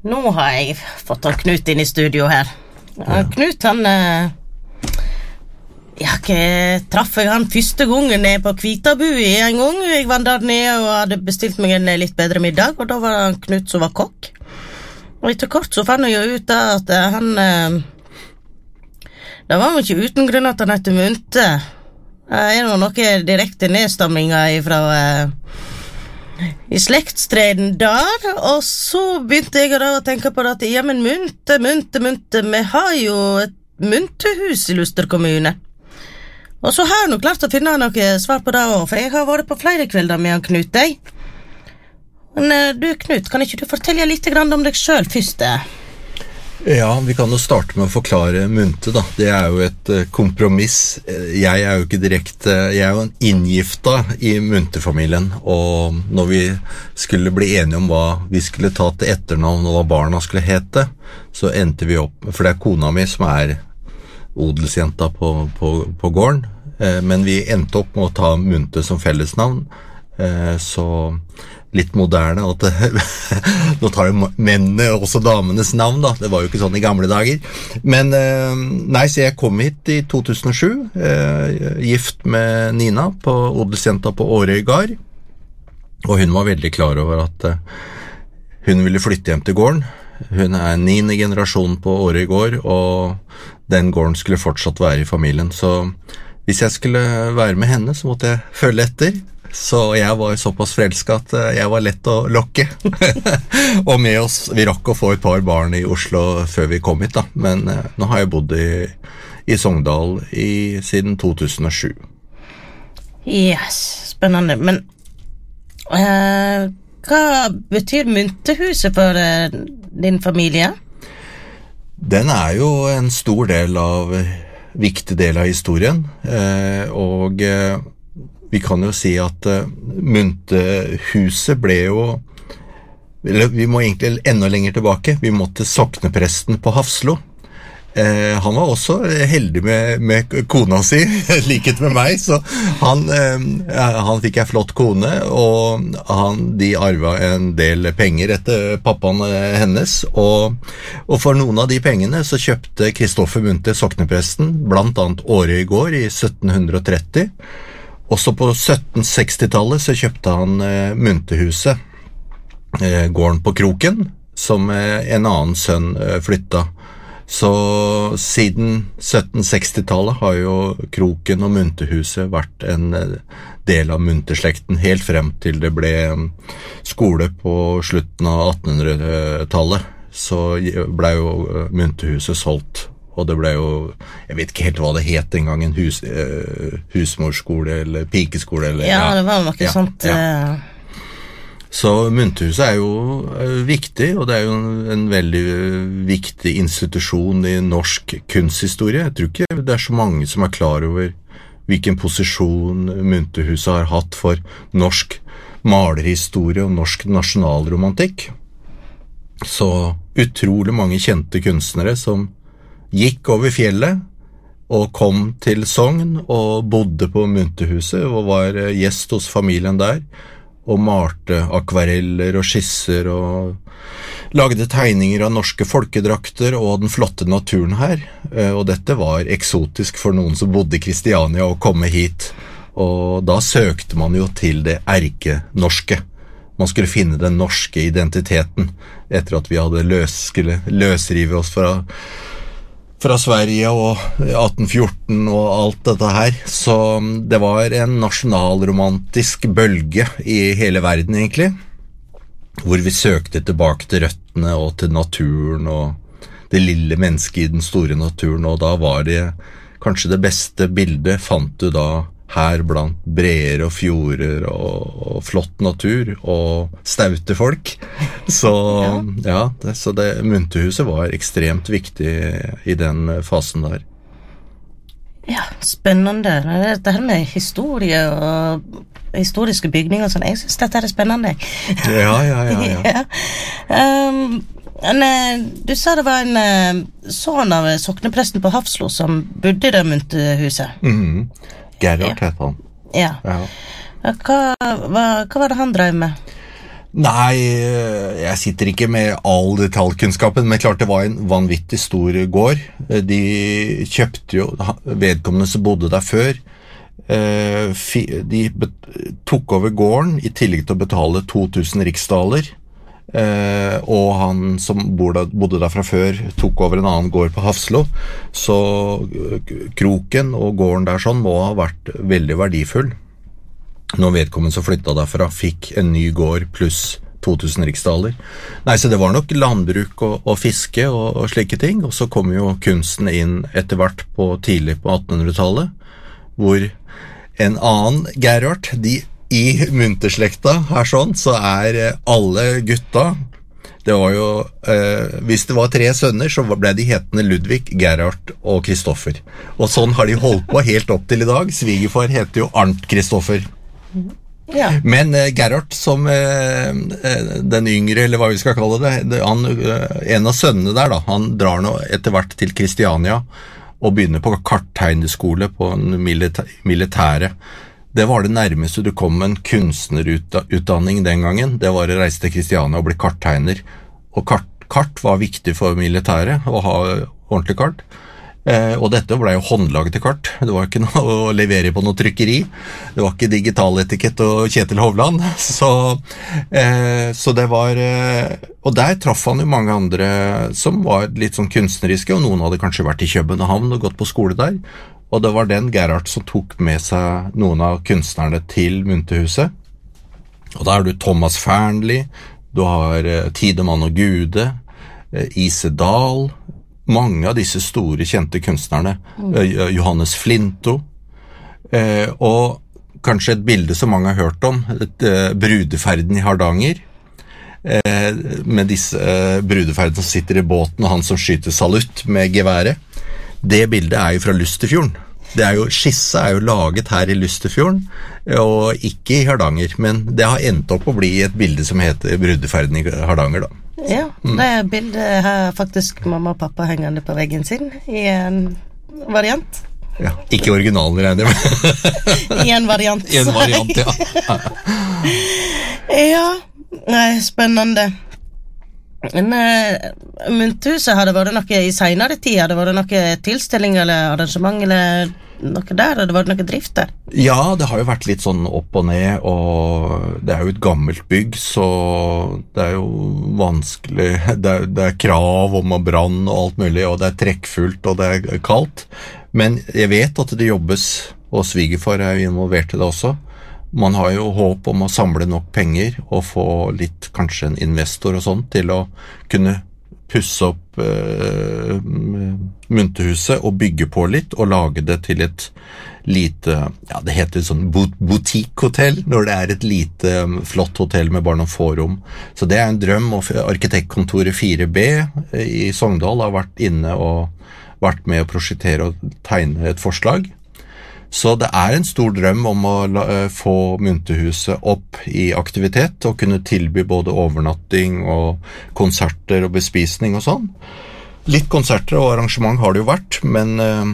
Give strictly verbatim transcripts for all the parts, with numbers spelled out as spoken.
Nå har jeg fått han Knut inn i studio her. Ja. Knut, han eh, ja, jeg traff jeg han første gangen ned på Kvitabu i en gang. Jeg var der nede og hadde bestilt meg en litt bedre middag, og da var han Knut som var kokk. Og etter kort så fann jeg jo ut da at eh, han eh, det var jo ikke uten grunn at han heter Munte. Det er jo noe direkte nedstamminger fra eh, i slektstreden der, og så begynte jeg da å tenke på det at, ja, men Munte, Munte, Munte, vi har jo et Muntehus i Luster kommune. Og så har jeg nok klart å finne noe svar på det også, for jeg har vært på flere kvelder med han Knut, deg. Men du, Knut, kan ikke du fortelle litt om deg selv først? Ja, vi kan jo starte med å forklare Munte da. Det er jo et kompromiss. Jeg er jo ikke direkte, jeg er jo en inngifta i Munte-familien, og når vi skulle bli enige om hva vi skulle ta til etternavn og hva barna skulle hete, så endte vi opp, for det er kona mi som er odelsjenta på, på, på gården, men vi endte opp med å ta Munte som fellesnavn, så litt moderne at nå tar jo mennene og også damenes navn da, det var jo ikke sånn i gamle dager, men nei, så jeg kom hit i to tusen og sju, gift med Nina på odelsjenta på Årøy gard, og hun var veldig klar over at hun ville flytte hjem til gården. Hun er niende generasjon på Årøy gård, og den gården skulle fortsatt være i familien, så hvis jeg skulle være med henne så måtte jeg følge etter. Så jeg var såpass forelsket at jeg var lett å lokke. Og med oss, vi rakk å få et par barn i Oslo før vi kom hit da. Men eh, nå har jeg bodd i, i Sogndal i, siden to tusen og sju. Yes, spennende. Men eh, hva betyr Muntehuset for eh, din familie? Den er jo en stor del av, viktig del av historien. Eh, og... Eh, Vi kan jo si at uh, Muntehuset ble jo, eller vi må egentlig enda lenger tilbake, vi måtte soknepresten på Hafslo. Eh, han var også heldig med, med kona si, likhet med meg, så han, eh, han fikk en flott kone, og han, de arvet en del penger etter pappaen hennes, og, og for noen av de pengene så kjøpte Kristoffer Munte, soknepresten, blant annet Årøy gård i sytten tretti. Også på sytten seksti-tallet så kjøpte han eh, Muntehuset, eh, gården på Kroken, som eh, en annen sønn eh, flytta. Så siden sytten seksti-tallet har jo Kroken og Muntehuset vært en eh, del av Munteslekten, helt frem til det ble skole på slutten av attenhundretallet. Så ble jo Muntehuset solgt. Og det ble jo, jeg vet ikke helt hva det het en gang, en hus, uh, husmorskole eller pikeskole. Eller, ja, det var noe ja, sånt. Ja. Uh... Så Muntehuset er jo uh, viktig, og det er jo en, en veldig uh, viktig institusjon i norsk kunsthistorie. Jeg tror ikke det er så mange som er klar over hvilken posisjon Muntehuset har hatt for norsk malerhistorie og norsk nasjonalromantikk. Så utrolig mange kjente kunstnere som gikk over fjellet og kom til Sogn og bodde på Muntehuset og var gjest hos familien der og malte akvareller og skisser og lagde tegninger av norske folkedrakter og den flotte naturen her. Og dette var eksotisk for noen som bodde i Kristiania å komme hit, og da søkte man jo til det erkenorske. Man skulle finne den norske identiteten etter at vi hadde løs, skulle løsrive oss fra fra Sverige og atten fjorten og alt dette her, så det var en nasjonalromantisk bølge i hele verden egentlig, hvor vi søkte tilbake til røttene og til naturen og det lille mennesket i den store naturen, og da var det kanskje det beste bildet fant du da her blant breer og fjorder og, og flott natur og staute folk. Så ja, det, så det Muntehuset var ekstremt viktig i den fasen der. Ja, spennende. Dette her med historie og historiske bygninger, sånn. Jeg synes dette er spennende. Ja, ja, ja. ja. ja. Um, en, du sa det var en sånn av soknepresten på Hafslo som bodde i det Muntehuset. Mhm. Gerhard ja. het han. Ja. ja. Hva, hva, hva var det han drev med? Nei, jeg sitter ikke med all detaljkunnskapen, men klart det var en vanvittig stor gård. De kjøpte jo, vedkommende som bodde der før, de tok over gården i tillegg til å betale to tusen riksdaler, og han som bodde der fra før tok over en annen gård på Hafslo, så kroken og gården der sånn må ha vært veldig verdifull. Når vedkommende som flyttet derfra fikk en ny gård pluss to tusen riksdaler. Nei, så det var nok landbruk og, og fiske og, og slike ting, og så kom jo kunsten inn etter hvert på tidlig på attenhundretallet, hvor en annen Gerhard, de i munterslekta her sånn, så er alle gutta, det var jo, eh, hvis det var tre sønner, så ble de hetende Ludvig, Gerhard og Kristoffer. Og sånn har de holdt på helt opp til i dag. Svigerfar heter jo Arnt Kristoffer. Ja. Men eh, Gerhard som eh, den yngre, eller hva vi skal kalle det, det han, en av sønnene der da, han drar nå etter hvert til Kristiania og begynner på karttegneskole på en milita- militære. Det var det nærmeste du kom med en kunstnerutdanning den gangen. Det var å reise til Kristiania og bli karttegner. Og kart, kart var viktig for militæret, å ha ordentlig kart. Eh, og dette ble jo håndlaget til kart. Det var ikke noe å levere på noe trykkeri. Det var ikke digital etikett og Kjetil Hovland. Så, eh, så det var... Eh, og der traff han jo mange andre som var litt sånn kunstneriske, og noen hadde kanskje vært i København og gått på skole der. Og det var den Gerhard som tok med seg noen av kunstnerne til Munterhuset. Og da er du Thomas Fearnley, du har eh, Tidemann og Gude, eh, Ise Dahl, mange av disse store kjente kunstnerne, mm. eh, Johannes Flinto, eh, og kanskje et bilde som mange har hørt om, et, eh, brudeferden i Hardanger, eh, med disse eh, brudeferdene som sitter i båten, og han som skyter salutt med geværet. Det bildet er jo fra Lusterfjorden. Det er jo, skisse er jo laget her i Lusterfjorden, og ikke i Hardanger, men det har endt opp å bli et bilde som heter Brudeferden i Hardanger da. Ja, det bildet har faktisk mamma og pappa hengende på veggen sin, i en variant. Ja, ikke originalen regner jeg med. I en variant. I en variant, ja. Ja, nei, spennende. Men uh, Munterhuset, har det vært noe i senere tid? Har det vært noe tilstelning eller arrangement eller noe der? Har det vært noe drift der? Ja, det har jo vært litt sånn opp og ned, og det er jo et gammelt bygg, så det er jo vanskelig. Det er, det er krav om å brann og alt mulig, og det er trekkfullt og det er kaldt. Men jeg vet at det jobbes, og svigerfar er jo involvert i det også. Man har jo håp om å samle nok penger og få litt, kanskje en investor og sånt, til å kunne pusse opp eh, Munterhuset og bygge på litt og lage det til et lite, ja det heter sånn boutique-hotell, når det er et lite flott hotell med bare noen få rom. Så det er en drøm, og arkitektkontoret fire B i Sogndal har vært inne og vært med å prosjektere og tegne et forslag. Så det er en stor drøm om å la, få Munterhuset opp i aktivitet og kunne tilby både overnatting og konserter og bespisning og sånn. Litt konserter og arrangement har det jo vært, men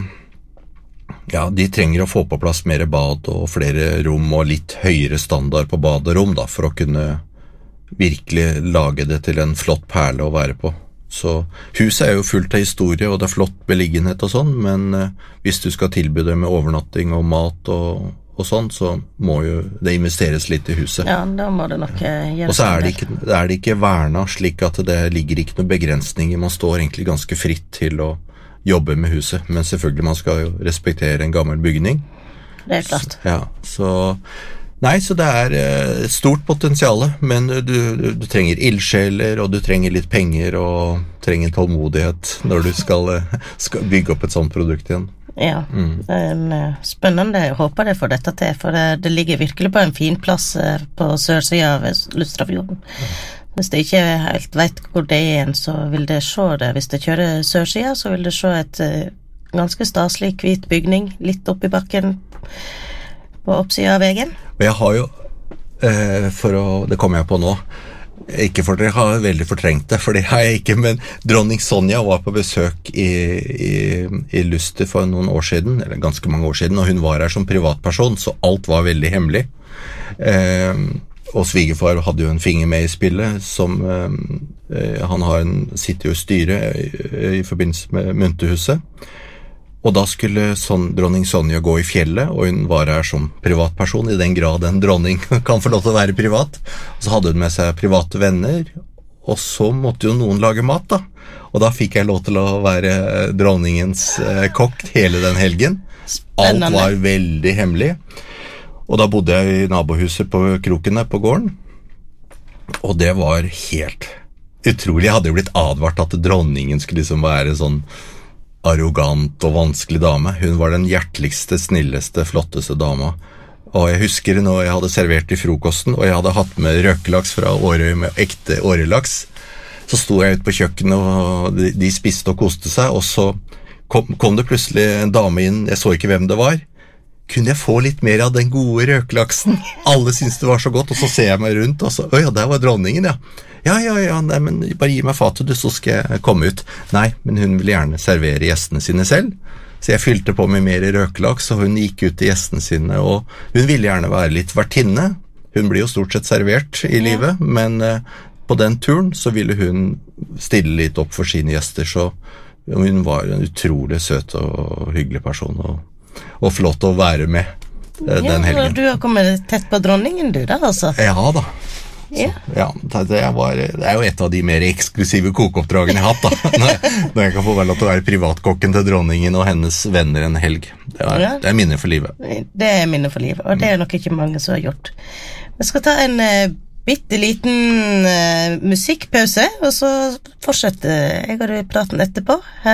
ja, de trenger å få på plass mer bad og flere rom og litt høyere standard på bad og rom da, for å kunne virkelig lage det til en flott perle å være på. Så huset er jo fullt av historie, og det er flott beliggenhet og sånn, men eh, hvis du skal tilby det med overnatting og mat og, og sånn, så må jo det investeres litt i huset. Ja, da må det nok gjøre. Og så er det, ikke, er det ikke verna slik at det ligger ikke noen begrensninger. Man står egentlig ganske fritt til å jobbe med huset, men selvfølgelig man skal jo respektere en gammel bygning. Det er klart. Så, ja, så... Nei, så det er et stort potensiale, men du, du, du trenger ildsjeler, og du trenger litt penger, og trenger tålmodighet når du skal, skal bygge opp et sånt produkt igjen. Ja, mm. det er en, spennende. Jeg håper det får dette til, for det, det ligger virkelig på en fin plass på sørsida av Lustrafjorden. Ja. Hvis det ikke helt vet hvor det er, så vil det se det. Hvis det kjører sørsida, så vil det se et ganske staselig hvit bygning, litt opp i bakken, på oppsida av veggen. Og jeg har jo, eh, for å, det kommer jeg på nå, ikke for dere har veldig fortrengt det, for det har jeg ikke, men dronning Sonja var på besøk i, i, i Luster for noen år siden, eller ganske mange år siden, og hun var her som privatperson, så alt var veldig hemmelig. Eh, og svigerfar hadde jo en finger med i spillet, som eh, han har en, sitter jo i styret i, i forbindelse med Myntehuset. Og da skulle sånn, dronning Sonja gå i fjellet, og hun var her som privatperson, i den grad en dronning kan få lov til å være privat. Så hadde hun med seg private venner, og så måtte jo noen lage mat da. Og da fikk jeg lov til å være dronningens eh, kokk hele den helgen. Alt var veldig hemmelig. Og da bodde jeg i nabohuset på Krokene på gården. Og det var helt utrolig. Jeg hadde jo blitt advart at dronningen skulle liksom være sånn arrogant og vanskelig dame. Hun var den hjerteligste, snilleste, flotteste dama. Og jeg husker når jeg hadde servert i frokosten, og jeg hadde hatt med røkelaks fra Årøy med ekte årelaks, så sto jeg ute på kjøkkenet, og de, de spiste og koste seg, og så kom, kom det plutselig en dame inn, jeg så ikke hvem det var. Kunne jeg få litt mer av den gode røkelaksen? Alle syntes det var så godt, og så ser jeg meg rundt, og så, å ja, der var dronningen, ja. Ja, ja, ja, nei, men bare gi meg fatet du, så skal jeg komme ut. Nei, men hun ville gjerne servere gjestene sine selv, så jeg fylte på med mer røkelaks, og hun gikk ut til gjestene sine, og hun ville gjerne være litt vertinne. Hun blir jo stort sett servert i livet, men uh, på den turen så ville hun stille litt opp for sine gjester, så hun var en utrolig søt og hyggelig person, og, og flott å være med uh, den helgen. Ja, du har kommet tett på dronningen du da, altså? Ja da. Så, ja, det, var, det er jo et av de mer eksklusive kokeoppdragene jeg har hatt da, når, når jeg kan få lov til å være privatkokken til dronningen og hennes venner en helg. Det er, ja. Det er minne for livet. Det er minne for livet, og det er nok ikke mange som har gjort. Vi skal ta en uh, bitte liten uh, musikkpause, og så fortsetter jeg og du praten etterpå. Her